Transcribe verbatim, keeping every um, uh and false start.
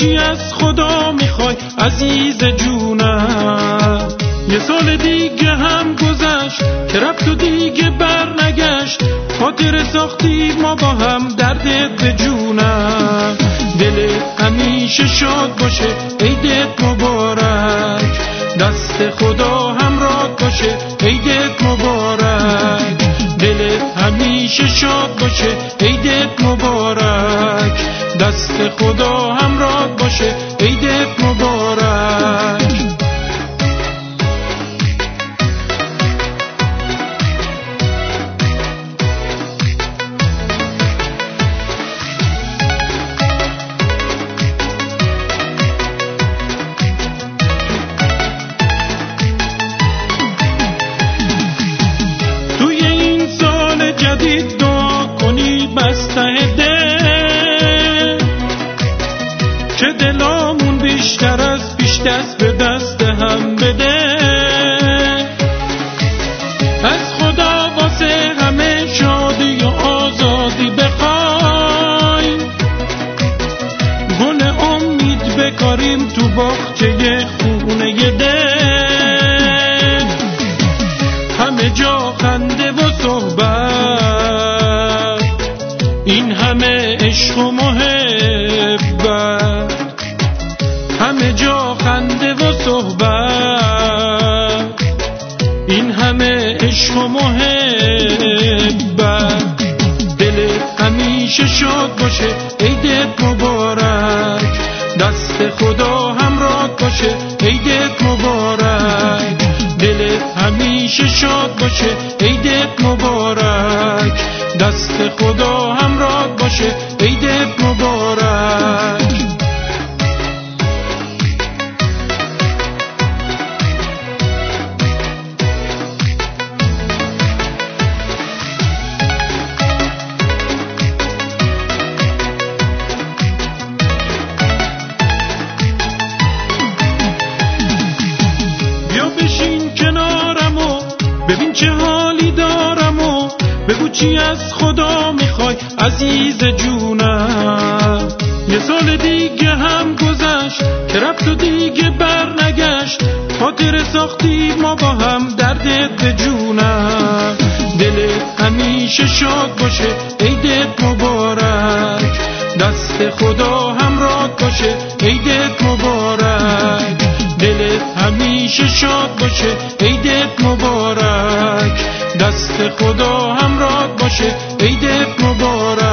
چی از خدا میخوای عزیز جونم؟ یه سال دیگه هم گذشت که رفت و دیگه بر نگشت، خاطر ساختی ما با هم دردت به جونم. دلت همیشه شاد باشه عیدت مبارک، دست خدا همراه باشه عیدت مبارک. دلت همیشه شاد باشه عیدت مبارک، دست خدا همراه باشه عیدت مبارک. جدید دعا کنی بسته دل، که دلامون بیشتر از پیش دست به دست هم بده. از خدا واسه همه شادی و آزادی بخوای، گل امید بکاریم تو باغچه خونه دل. همه جا خنده و صحبت، این همه عشق و محبت. همه جا خنده و صحبت، این همه عشق و محبت. دلت همیشه شاد باشه عیدت مبارک، دست خدا همراه باشه عیدت مبارک. دلت همیشه شاد باشه عیدت مبارک، دست خدا همراه باشه عیدت مبارک. ببین چه حالی دارم و بگو چی از خدا میخوای عزیز جونم. یه سال دیگه هم گذشت که رفت و دیگه بر نگشت، خاطر ساختی ما با هم دردت به جونم. دلت همیشه شاد باشه عیدت مبارک، دست خدا همراه باشه عیدت مبارک. دلت همیشه شاد باشه عیدت مبارک، دست خدا همراه باشه عیدت مبارک.